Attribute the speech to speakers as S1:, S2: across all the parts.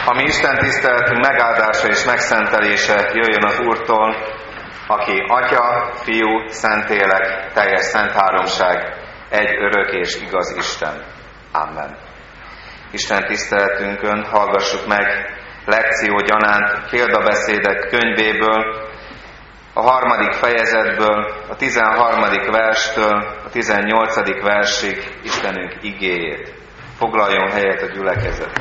S1: A mi Isten tiszteletünk megáldása és megszentelése jöjjön az Úrtól, aki Atya, Fiú, Szentlélek, teljes szent háromság, egy örök és igaz Isten. Amen. Isten tiszteletünkön hallgassuk meg lekció gyanánt példabeszédek könyvéből, a 3. fejezetből, a 13. verstől a 18. versig Istenünk igéjét. Foglaljon helyet a gyülekezet.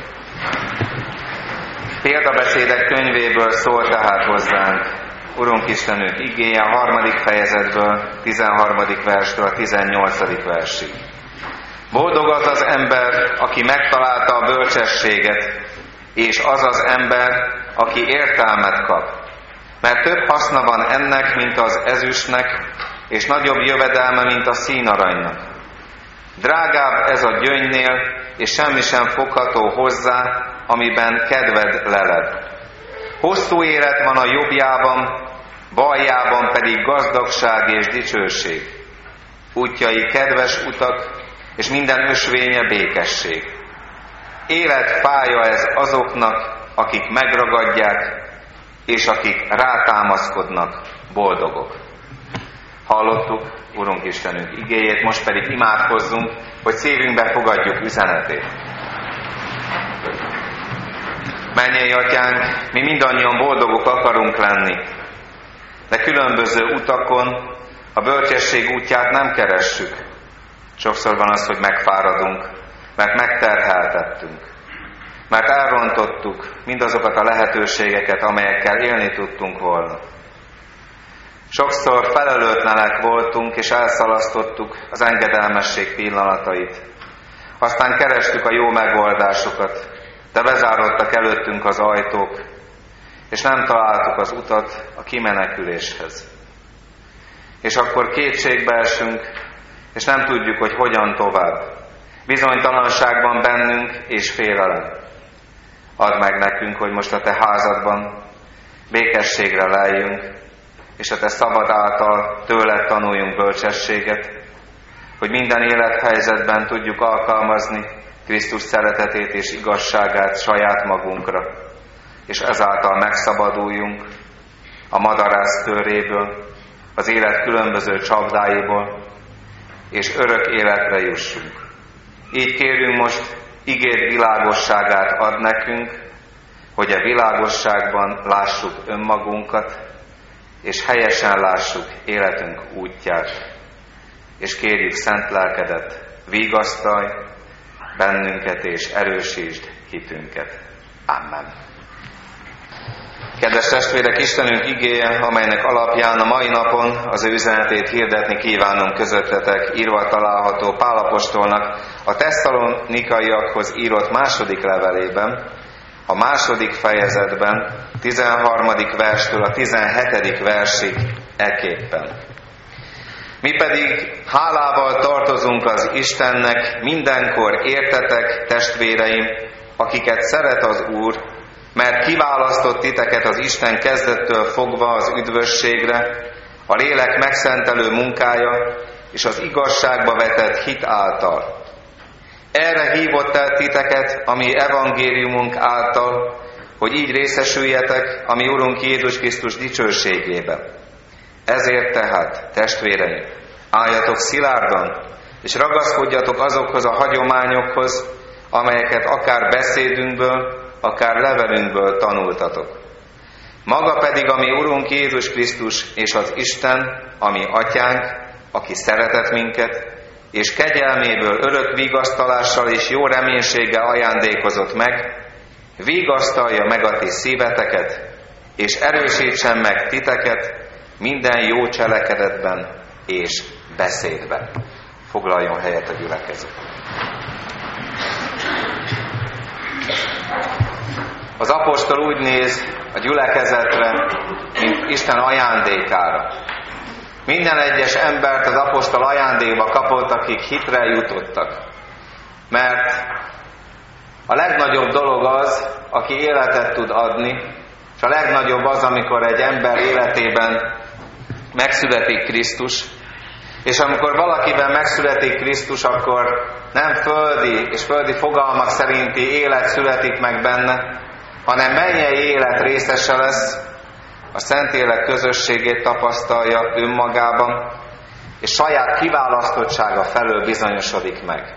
S1: Példabeszédek könyvéből szól tehát hozzánk Urunk Istenünk igéje a 3. fejezetből, 13. verstől a 18. versig. Boldog az az ember, aki megtalálta a bölcsességet, és az az ember, aki értelmet kap. Mert több haszna van ennek, mint az ezüstnek, és nagyobb jövedelme, mint a színaranynak. Drágább ez a gyöngynél, és semmi sem fogható hozzá, amiben kedved leled. Hosszú élet van a jobbjában, baljában pedig gazdagság és dicsőség. Útjai kedves utak, és minden ösvénye békesség. Életfája ez azoknak, akik megragadják, és akik rátámaszkodnak, boldogok. Hallottuk Urunk Istenünk igéjét, most pedig imádkozzunk, hogy szívünkbe fogadjuk üzenetét. Mennyei Atyánk, mi mindannyian boldogok akarunk lenni, de különböző utakon a bölcsesség útját nem keressük. Sokszor van az, hogy megfáradunk, mert megterheltettünk, mert elrontottuk mindazokat a lehetőségeket, amelyekkel élni tudtunk volna. Sokszor felelőtlenek voltunk, és elszalasztottuk az engedelmesség pillanatait. Aztán kerestük a jó megoldásokat, de bezárodtak előttünk az ajtók, és nem találtuk az utat a kimeneküléshez. És akkor kétségbe esünk, és nem tudjuk, hogy hogyan tovább. Bizonytalanságban bennünk, és félelem. Add meg nekünk, hogy most a Te házadban békességre leljünk, és a Te szabad által tőled tanuljunk bölcsességet, hogy minden élethelyzetben tudjuk alkalmazni Krisztus szeretetét és igazságát saját magunkra, és ezáltal megszabaduljunk a madarász köréből, az élet különböző csapdáiból, és örök életre jussunk. Így kérünk most, ígéd világosságát ad nekünk, hogy a világosságban lássuk önmagunkat, és helyesen lássuk életünk útját. És kérjük szent lelkedet, vigasztalj bennünket, és erősítsd hitünket. Amen. Kedves testvérek, Istenünk igéje, amelynek alapján a mai napon az ő üzenetét hirdetni kívánom közöttetek, írva található Pál apostolnak a tesszalonikaiakhoz írott második levelében, a 2. fejezetben, 13. verstől a 17. versig ekképpen. Mi pedig hálával tartozunk az Istennek mindenkor értetek, testvéreim, akiket szeret az Úr, mert kiválasztott titeket az Isten kezdettől fogva az üdvösségre, a lélek megszentelő munkája és az igazságba vetett hit által. Erre hívott el titeket a mi evangéliumunk által, hogy így részesüljetek a mi Urunk Jézus Krisztus dicsőségébe. Ezért tehát, testvéreim, álljatok szilárdan, és ragaszkodjatok azokhoz a hagyományokhoz, amelyeket akár beszédünkből, akár levelünkből tanultatok. Maga pedig a mi Urunk Jézus Krisztus és az Isten, a mi Atyánk, aki szeretett minket, és kegyelméből örök vigasztalással és jó reménységgel ajándékozott meg, vigasztalja meg a ti szíveteket, és erősítsen meg titeket minden jó cselekedetben és beszédben. Foglaljon helyet a gyülekezet. Az apostol úgy néz a gyülekezetre, mint Isten ajándékára. Minden egyes embert az apostol ajándékba kapott, akik hitre jutottak. Mert a legnagyobb dolog az, aki életet tud adni, és a legnagyobb az, amikor egy ember életében megszületik Krisztus, és amikor valakiben megszületik Krisztus, akkor nem földi és földi fogalmak szerinti élet születik meg benne, hanem mennyei élet részese lesz, a Szentlélek közösségét tapasztalja önmagában, és saját kiválasztottsága felől bizonyosodik meg.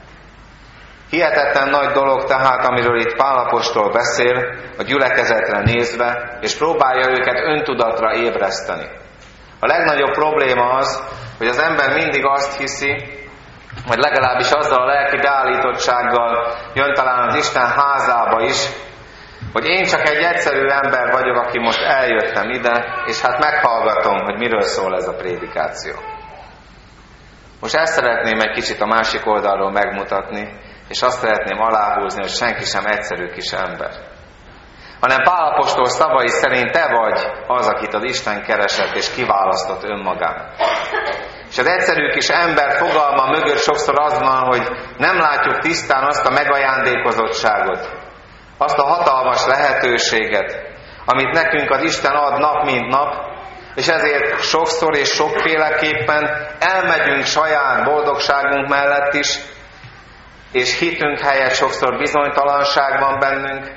S1: Hihetetlen nagy dolog tehát, amiről itt Pál apostol beszél, a gyülekezetre nézve, és próbálja őket öntudatra ébreszteni. A legnagyobb probléma az, hogy az ember mindig azt hiszi, vagy legalábbis azzal a lelki beállítottsággal jön talán az Isten házába is, hogy én csak egy egyszerű ember vagyok, aki most eljöttem ide, és hát meghallgatom, hogy miről szól ez a prédikáció. Most ezt szeretném egy kicsit a másik oldalról megmutatni, és azt szeretném aláhúzni, hogy senki sem egyszerű kis ember. Hanem Pál apostol szavai szerint te vagy az, akit az Isten keresett és kiválasztott önmagának. És az egyszerű kis ember fogalma mögött sokszor az van, hogy nem látjuk tisztán azt a megajándékozottságot, azt a hatalmas lehetőséget, amit nekünk az Isten ad nap mint nap, és ezért sokszor és sokféleképpen elmegyünk saját boldogságunk mellett is, és hitünk helyett sokszor bizonytalanság van bennünk,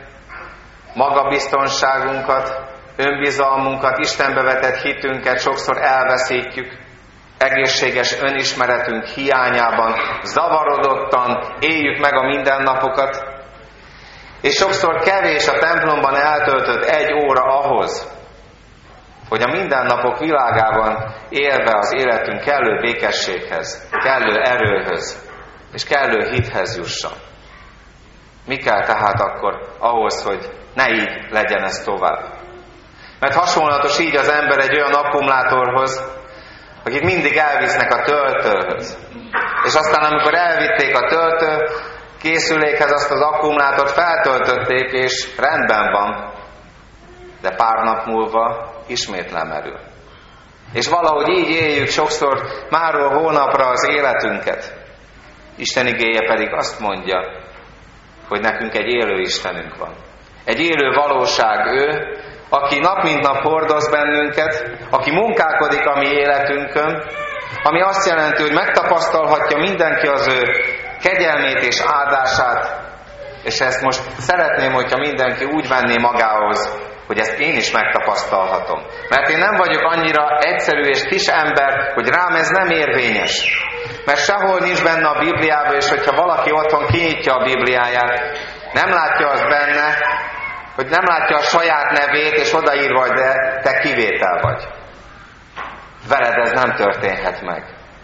S1: magabiztonságunkat, önbizalmunkat, Istenbe vetett hitünket sokszor elveszítjük, egészséges önismeretünk hiányában, zavarodottan éljük meg a mindennapokat, és sokszor kevés a templomban eltöltött 1 óra ahhoz, hogy a mindennapok világában élve az életünk kellő békességhez, kellő erőhöz és kellő hithez jusson. Mi kell tehát akkor ahhoz, hogy ne így legyen ez tovább? Mert hasonlatos így az ember egy olyan akkumulátorhoz, akit mindig elvisznek a töltőhöz. És aztán amikor elvitték a töltő készülékhez, azt az akkumulátort feltöltötték, és rendben van, de pár nap múlva ismét lemerül. És valahogy így éljük sokszor máról hónapra az életünket. Isten igéje pedig azt mondja, hogy nekünk egy élő Istenünk van. Egy élő valóság ő, aki nap mint nap hordoz bennünket, aki munkálkodik a mi életünkön, ami azt jelenti, hogy megtapasztalhatja mindenki az ő kegyelmét és áldását, és ezt most szeretném, hogyha mindenki úgy venné magához, hogy ezt én is megtapasztalhatom. Mert én nem vagyok annyira egyszerű és kis ember, hogy rám ez nem érvényes. Mert sehol nincs benne a Bibliában, és hogyha valaki otthon kinyitja a Bibliáját, nem látja azt benne, hogy nem látja a saját nevét, és odaírva, hogy de te kivétel vagy. Veled ez nem történhet meg.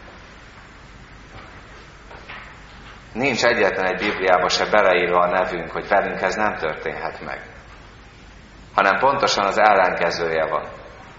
S1: Nincs egyetlen egy Bibliában se beleírva a nevünk, hogy velünk ez nem történhet meg. Hanem pontosan az ellenkezője van.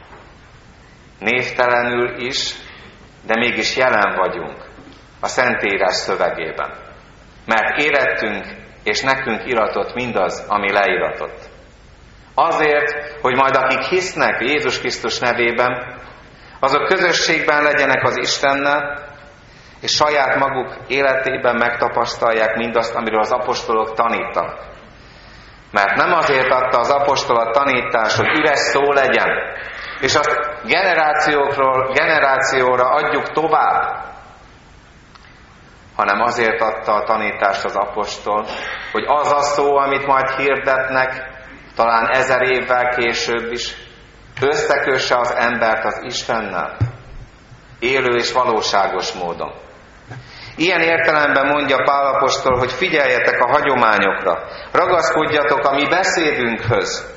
S1: Névtelenül is, de mégis jelen vagyunk a Szentírás szövegében. Mert érettünk, és nekünk iratott mindaz, ami leiratott. Azért, hogy majd akik hisznek Jézus Krisztus nevében, azok közösségben legyenek az Istennel, és saját maguk életében megtapasztalják mindazt, amiről az apostolok tanítanak. Mert nem azért adta az apostol a tanítást, hogy üres szó legyen, és azt generációkról generációra adjuk tovább, hanem azért adta a tanítást az apostol, hogy az a szó, amit majd hirdetnek, talán 1000 évvel később is, összekösse az embert az Istennel, élő és valóságos módon. Ilyen értelemben mondja Pál apostol, hogy figyeljetek a hagyományokra, ragaszkodjatok a mi beszédünkhöz,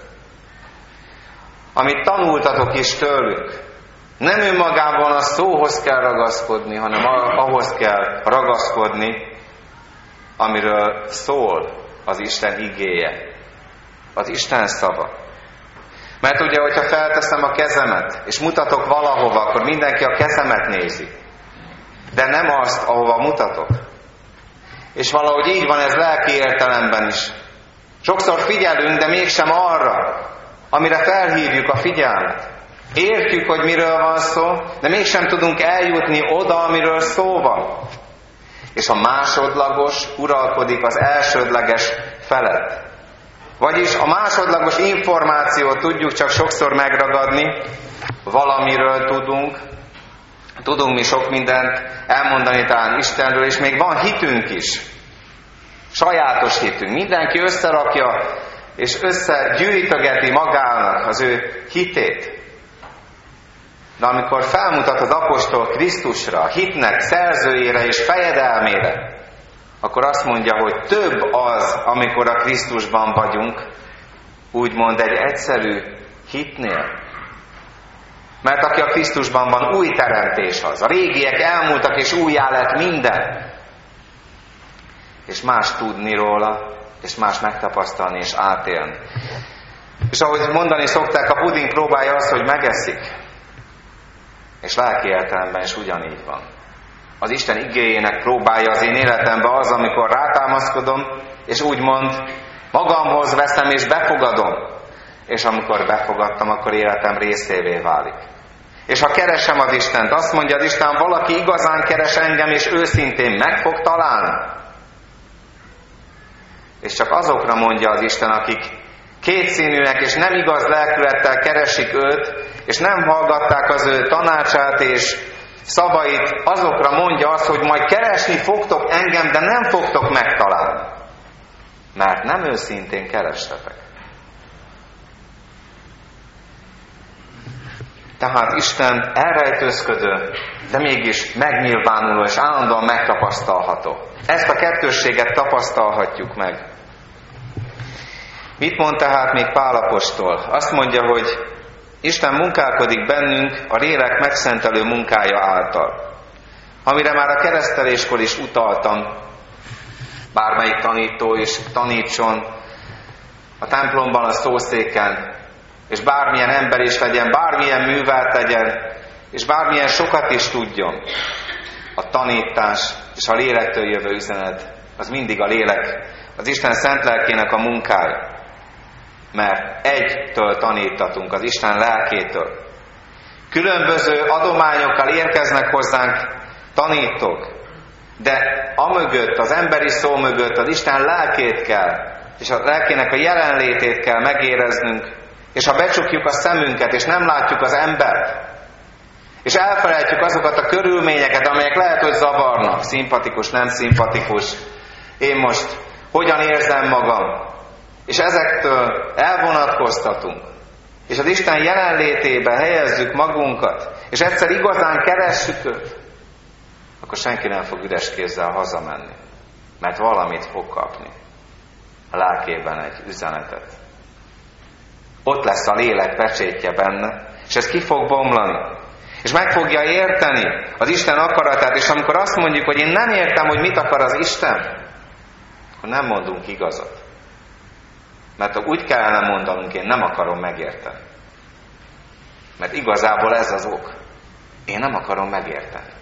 S1: amit tanultatok is tőlük. Nem önmagában a szóhoz kell ragaszkodni, hanem ahhoz kell ragaszkodni, amiről szól az Isten igéje, az Isten szava. Mert ugye, hogyha felteszem a kezemet, és mutatok valahova, akkor mindenki a kezemet nézi. De nem azt, ahova mutatok. És valahogy így van ez lelki értelemben is. Sokszor figyelünk, de mégsem arra, amire felhívjuk a figyelmet. Értjük, hogy miről van szó, de mégsem tudunk eljutni oda, amiről szó van. És a másodlagos uralkodik az elsődleges felett. Vagyis a másodlagos információt tudjuk csak sokszor megragadni, valamiről tudunk mi sok mindent elmondani talán Istenről, és még van hitünk is. Sajátos hitünk. Mindenki összerakja, és összegyűjtögeti magának az ő hitét. De amikor felmutat az apostol Krisztusra, a hitnek szerzőjére és fejedelmére, akkor azt mondja, hogy több az, amikor a Krisztusban vagyunk, úgymond egy egyszerű hitnél. Mert aki a Krisztusban van, új teremtés az. A régiek elmúltak, és újjá lett minden. És más tudni róla, és más megtapasztalni és átélni. És ahogy mondani szokták, a puding próbálja az, hogy megeszik. És lelki értelemben is ugyanígy van. Az Isten igéjének próbálja az én életemben az, amikor rátámaszkodom, és úgymond magamhoz veszem és befogadom. És amikor befogadtam, akkor életem részévé válik. És ha keresem az Istent, azt mondja az Isten, valaki igazán keres engem, és őszintén meg fog találni. És csak azokra mondja az Isten, akik kétszínűek és nem igaz lelkülettel keresik őt, és nem hallgatták az ő tanácsát és szavait, azokra mondja azt, hogy majd keresni fogtok engem, de nem fogtok megtalálni. Mert nem őszintén kerestetek. Tehát Isten elrejtőzködő, de mégis megnyilvánuló és állandóan megtapasztalható. Ezt a kettősséget tapasztalhatjuk meg. Mit mond tehát még Pál apostol? Azt mondja, hogy Isten munkálkodik bennünk a lélek megszentelő munkája által. Amire már a kereszteléskor is utaltam, bármelyik tanító is tanítson a templomban, a szószéken, és bármilyen ember is legyen, bármilyen művelt legyen, és bármilyen sokat is tudjon. A tanítás és a lélektől jövő üzenet, az mindig a lélek, az Isten szent lelkének a munkája. Mert egytől tanítatunk, az Isten lelkétől. Különböző adományokkal érkeznek hozzánk tanítók, de amögött, az emberi szó mögött az Isten lelkét kell, és a lelkének a jelenlétét kell megéreznünk, és ha becsukjuk a szemünket, és nem látjuk az embert, és elfelejtjük azokat a körülményeket, amelyek lehet, hogy zavarnak, szimpatikus, nem szimpatikus, én most hogyan érzem magam, és ezektől elvonatkoztatunk, és az Isten jelenlétébe helyezzük magunkat, és egyszer igazán keressük őt, akkor senki nem fog üres kézzel hazamenni, mert valamit fog kapni a lelkében, egy üzenetet. Ott lesz a lélek pecsétje benne, és ez ki fog bomlani. És meg fogja érteni az Isten akaratát, és amikor azt mondjuk, hogy én nem értem, hogy mit akar az Isten, akkor nem mondunk igazat. Mert úgy kellene mondanunk, én nem akarom megérteni. Mert igazából ez az ok. Én nem akarom megérteni.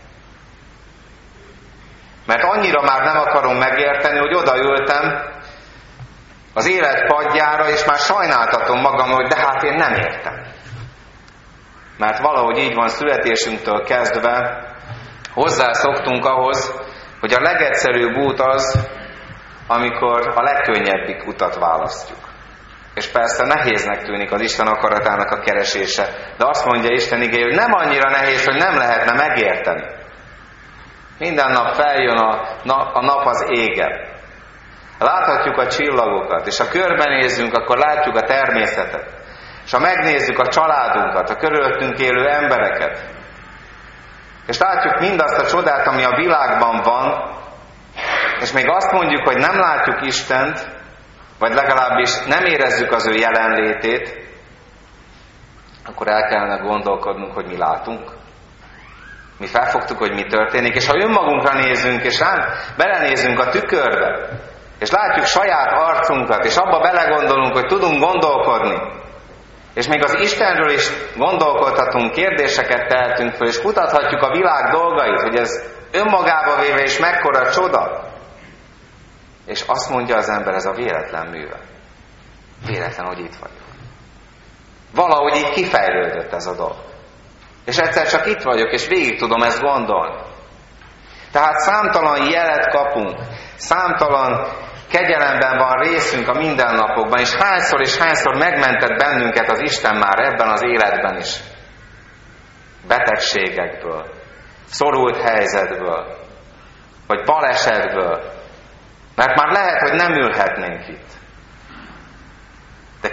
S1: Mert annyira már nem akarom megérteni, hogy odaültem az élet padjára, és már sajnáltatom magam, hogy de hát én nem értem. Mert valahogy így van születésünktől kezdve, hozzászoktunk ahhoz, hogy a legegyszerűbb út az, amikor a legkönnyebbik utat választjuk. És persze nehéznek tűnik az Isten akaratának a keresése, de azt mondja Isten igéje, hogy nem annyira nehéz, hogy nem lehetne megérteni. Minden nap feljön a nap az égen. Láthatjuk a csillagokat, és ha körbenézzünk, akkor látjuk a természetet. És ha megnézzük a családunkat, a körülöttünk élő embereket, és látjuk mindazt a csodát, ami a világban van, és még azt mondjuk, hogy nem látjuk Istent, vagy legalábbis nem érezzük az ő jelenlétét, akkor el kellene gondolkodnunk, hogy mi látunk. Mi felfogtuk, hogy mi történik, és ha önmagunkra nézünk, és belenézünk a tükörbe, és látjuk saját arcunkat, és abba belegondolunk, hogy tudunk gondolkodni, és még az Istenről is gondolkodhatunk, kérdéseket tehetünk föl, és kutathatjuk a világ dolgait, hogy ez önmagába véve is mekkora csoda. És azt mondja az ember, ez a véletlen műve. Véletlen, hogy itt vagyok. Valahogy így kifejlődött ez a dolog. És egyszer csak itt vagyok, és végig tudom ezt gondolni. Tehát számtalan jelet kapunk, számtalan kegyelemben van részünk a mindennapokban, és hányszor megmentett bennünket az Isten már ebben az életben is. Betegségekből, szorult helyzetből, vagy balesetből, mert már lehet, hogy nem ülhetnénk itt.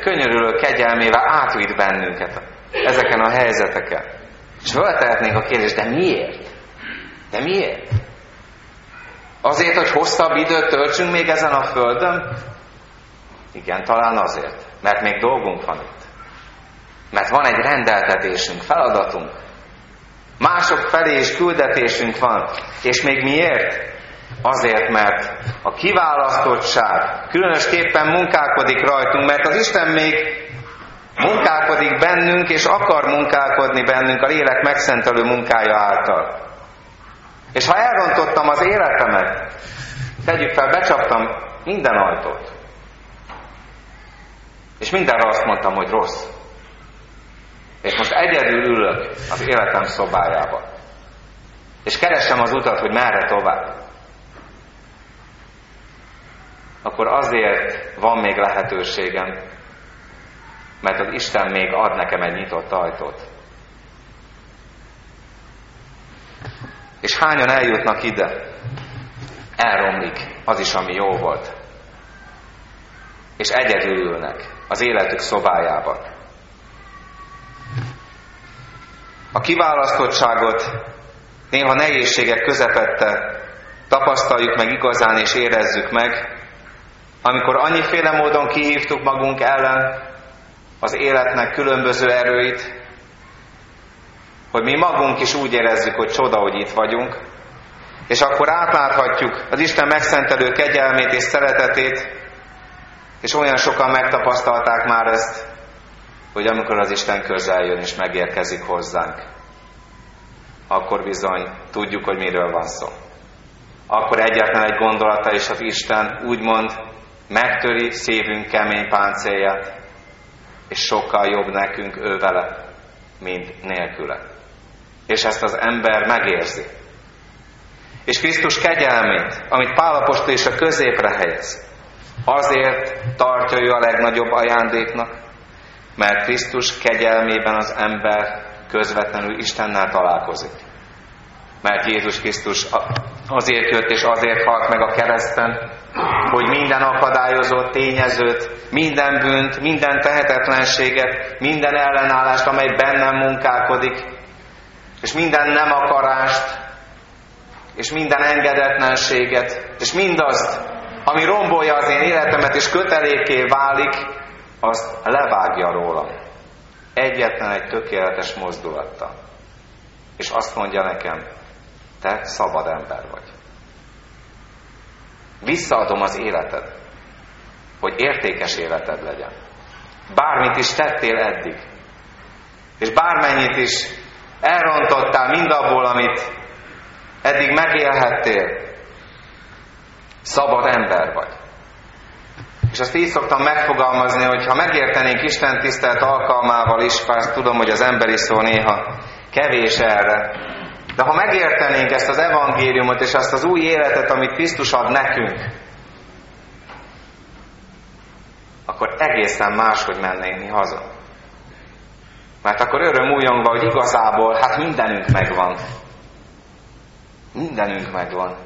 S1: könyörülő kegyelmével átvitt bennünket ezeken a helyzeteken. És föltehetnénk a kérdést, de miért? De miért? Azért, hogy hosszabb időt töltsünk még ezen a földön? Igen, talán azért. Mert még dolgunk van itt. Mert van egy rendeltetésünk, feladatunk. Mások felé is küldetésünk van. És még miért? Azért, mert a kiválasztottság különösképpen munkálkodik rajtunk, mert az Isten még munkálkodik bennünk, és akar munkálkodni bennünk a lélek megszentelő munkája által. És ha elrontottam az életemet, tegyük fel, becsaptam minden ajtót, és mindenre azt mondtam, hogy rossz. És most egyedül ülök az életem szobájába, és keresem az utat, hogy merre tovább. Akkor azért van még lehetőségem, mert az Isten még ad nekem egy nyitott ajtót. És hányan eljutnak ide? Elromlik az is, ami jó volt. És egyedül ülnek az életük szobájában. A kiválasztottságot néha nehézségek közepette tapasztaljuk meg igazán és érezzük meg, amikor annyiféle módon kihívtuk magunk ellen az életnek különböző erőit, hogy mi magunk is úgy érezzük, hogy csoda, hogy itt vagyunk, és akkor átláthatjuk az Isten megszentelő kegyelmét és szeretetét, és olyan sokan megtapasztalták már ezt, hogy amikor az Isten közel jön és megérkezik hozzánk, akkor bizony tudjuk, hogy miről van szó. Akkor egyetlen egy gondolata is az Isten úgymond megtöri szívünk kemény páncélját, és sokkal jobb nekünk ő vele, mint nélküle. És ezt az ember megérzi. És Krisztus kegyelmét, amit Pál apostol is a középre helyez, azért tartja ő a legnagyobb ajándéknak, mert Krisztus kegyelmében az ember közvetlenül Istennel találkozik. Mert Jézus Krisztus azért jött és azért halt meg a kereszten, hogy minden akadályozott tényezőt, minden bűnt, minden tehetetlenséget, minden ellenállást, amely bennem munkálkodik, és minden nem akarást, és minden engedetlenséget, és mindazt, ami rombolja az én életemet, és kötelékké válik, azt levágja rólam. Egyetlen egy tökéletes mozdulattal. És azt mondja nekem, te szabad ember vagy. Visszaadom az életed, hogy értékes életed legyen. Bármit is tettél eddig, és bármennyit is elrontottál mindabból, amit eddig megélhettél, szabad ember vagy. És azt így szoktam megfogalmazni, hogy ha megértenénk Isten tisztelt alkalmával is, bár tudom, hogy az emberi szó néha kevés erre, de ha megértenénk ezt az evangéliumot és azt az új életet, amit Krisztus ad nekünk, akkor egészen máshogy mennénk mi haza. Mert akkor öröm újongva, hogy igazából hát mindenünk megvan. Mindenünk megvan.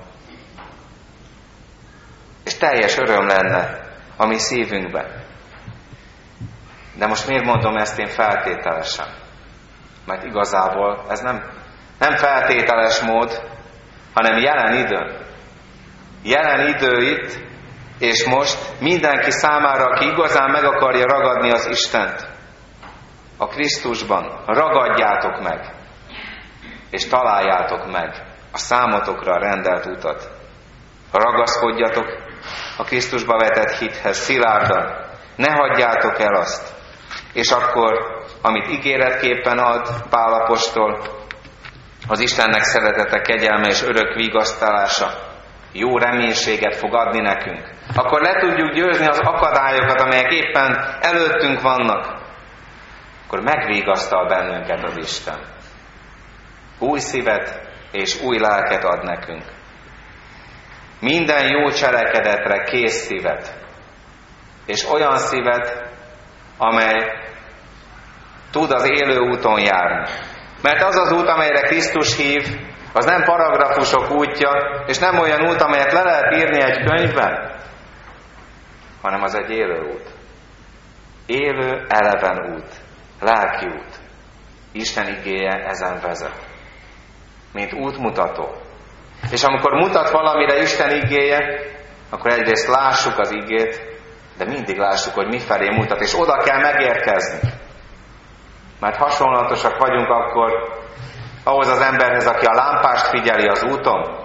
S1: És teljes öröm lenne a mi szívünkben. De most miért mondom ezt én feltételesen? Mert igazából ez nem feltételes mód, hanem jelen idő. Jelen idő itt, és most mindenki számára, aki igazán meg akarja ragadni az Istent, a Krisztusban, ragadjátok meg, és találjátok meg a számotokra rendelt utat. Ragaszkodjatok a Krisztusba vetett hithez szilárdan, ne hagyjátok el azt. És akkor, amit ígéretképpen ad Pál apostol, az Istennek szeretete, kegyelme és örök vigasztalása jó reménységet fog adni nekünk. Akkor le tudjuk győzni az akadályokat, amelyek éppen előttünk vannak. Akkor megvigasztal bennünket az Isten. Új szívet és új lelket ad nekünk. Minden jó cselekedetre kész szívet. És olyan szívet, amely tud az élő úton járni. Mert az az út, amelyre Krisztus hív, az nem paragrafusok útja, és nem olyan út, amelyet le lehet írni egy könyvben, hanem az egy élő út. élő, eleven út, lelki út. Isten igéje ezen vezet, mint útmutató. És amikor mutat valamire Isten igéje, akkor egyrészt lássuk az igét, de mindig lássuk, hogy mifelé mutat, és oda kell megérkezni. Mert hasonlatosak vagyunk akkor ahhoz az emberhez, aki a lámpást figyeli az úton,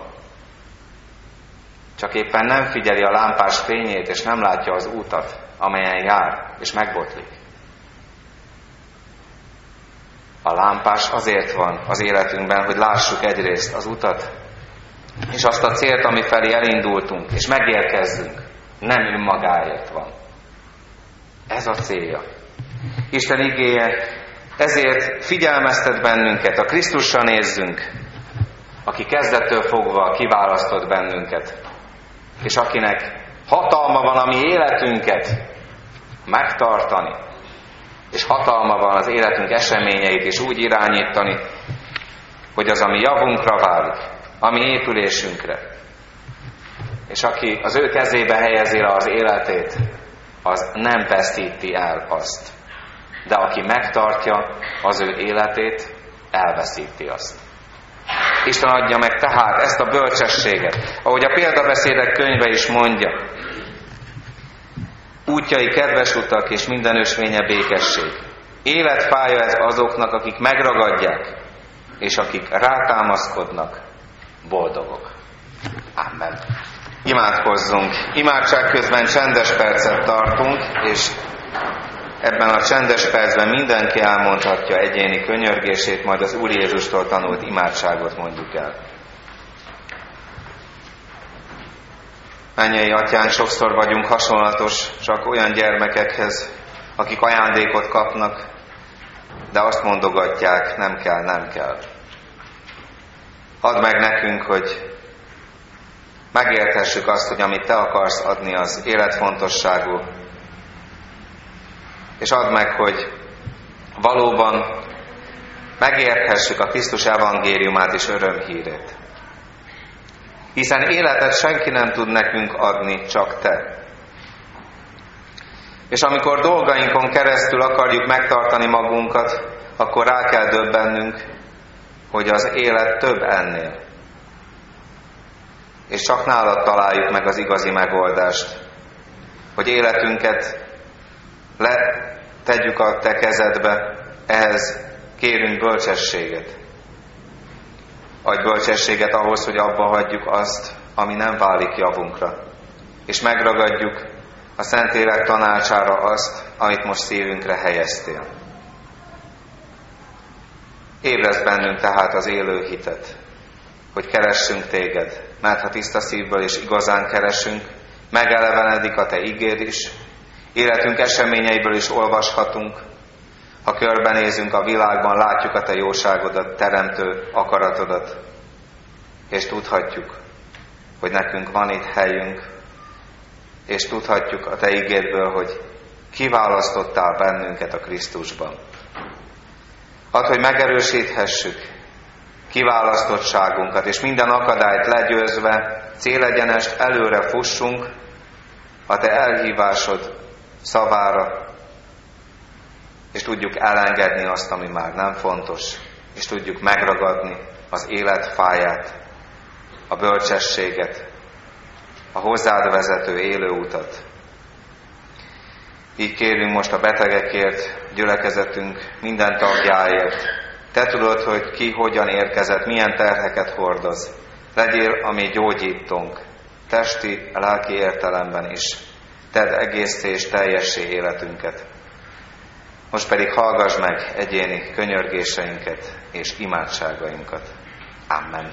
S1: csak éppen nem figyeli a lámpás fényét, és nem látja az útat, amelyen jár, és megbotlik. A lámpás azért van az életünkben, hogy lássuk egyrészt az utat, és azt a célt, ami felé elindultunk, és megérkezzünk. Nem önmagáért van. Ez a célja. Isten igéje ezért figyelmeztet bennünket, a Krisztusra nézzünk, aki kezdettől fogva kiválasztott bennünket, és akinek hatalma van a mi életünket megtartani, és hatalma van az életünk eseményeit is úgy irányítani, hogy az a mi javunkra válik, a mi épülésünkre. És aki az ő kezébe helyezi le az életét, az nem veszíti el azt. De aki megtartja az ő életét, elveszíti azt. Isten adja meg tehát ezt a bölcsességet, ahogy a példabeszédek könyve is mondja. Útjai kedves utak, és minden ösvénye békesség. Életfája ez azoknak, akik megragadják, és akik rátámaszkodnak, boldogok. Amen. Imádkozzunk. Imádság közben csendes percet tartunk, és ebben a csendes percben mindenki elmondhatja egyéni könyörgését, majd az Úr Jézustól tanult imádságot mondjuk el. Mennyei Atyánk, sokszor vagyunk hasonlatos csak olyan gyermekekhez, akik ajándékot kapnak, de azt mondogatják, nem kell, nem kell. Add meg nekünk, hogy megérthessük azt, hogy amit Te akarsz adni, az életfontosságú. És add meg, hogy valóban megérthessük a Krisztus evangéliumát és örömhírét. Hiszen életet senki nem tud nekünk adni, csak Te. És amikor dolgainkon keresztül akarjuk megtartani magunkat, akkor rá kell döbbennünk, hogy az élet több ennél. És csak nálad találjuk meg az igazi megoldást, hogy életünket tegyük a Te kezedbe, ehhez kérünk bölcsességet. Adj bölcsességet ahhoz, hogy abba hagyjuk azt, ami nem válik javunkra, és megragadjuk a Szentlélek tanácsára azt, amit most szívünkre helyeztél. Ébrezd bennünk tehát az élő hitet, hogy keressünk Téged, mert ha tiszta szívből és igazán keresünk, megelevenedik a Te igéd is, életünk eseményeiből is olvashatunk, ha körbenézünk a világban, látjuk a Te jóságodat, teremtő akaratodat, és tudhatjuk, hogy nekünk van itt helyünk, és tudhatjuk a Te igédből, hogy kiválasztottál bennünket a Krisztusban. Add, hogy megerősíthessük kiválasztottságunkat, és minden akadályt legyőzve, célegyenest előre fussunk a Te elhívásod szavára, és tudjuk elengedni azt, ami már nem fontos, és tudjuk megragadni az élet fáját, a bölcsességet, a hozzád vezető élő utat. Így kérünk most a betegekért, gyülekezetünk minden tagjáért. Te tudod, hogy ki hogyan érkezett, milyen terheket hordoz. Legyél a mi gyógyítónk, testi, lelki értelemben is. Tedd egészé és teljessé életünket. Most pedig hallgass meg egyéni könyörgéseinket és imádságainkat. Amen.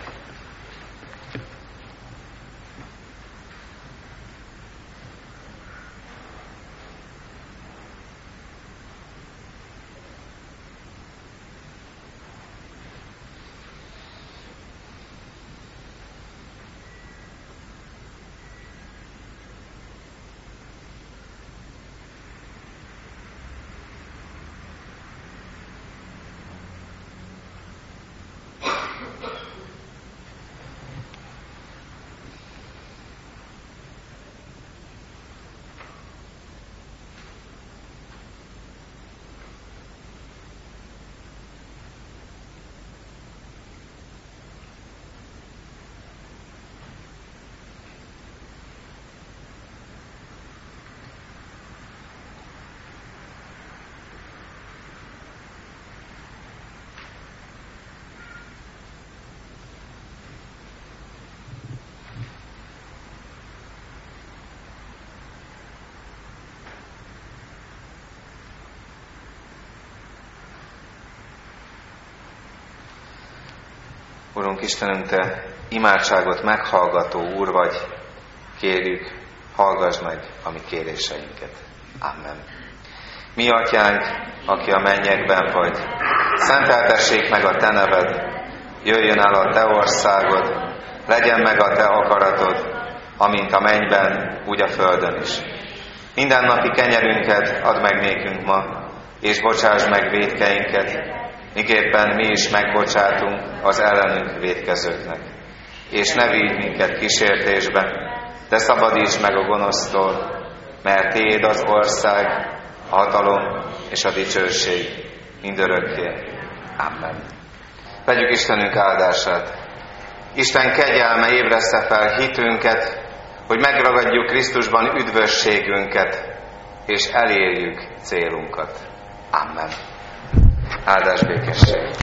S1: Urunk Istenünk, Te imádságot meghallgató Úr vagy, kérjük, hallgass meg a mi kéréseinket. Amen. Mi Atyánk, aki a mennyekben vagy, szenteltessék meg a Te neved, jöjjön el a Te országod, legyen meg a Te akaratod, amint a mennyben, úgy a földön is. Mindennapi kenyerünket add meg nékünk ma, és bocsásd meg vétkeinket, miképpen mi is megbocsátunk az ellenünk vétkezőknek. És ne vigy minket kísértésbe, de szabadíts meg a gonosztól, mert Tiéd az ország, a hatalom és a dicsőség mindörökké. Amen. Vegyük Istenünk áldását. Isten kegyelme ébressze fel hitünket, hogy megragadjuk Krisztusban üdvösségünket, és elérjük célunkat. Amen. Áldás békesség.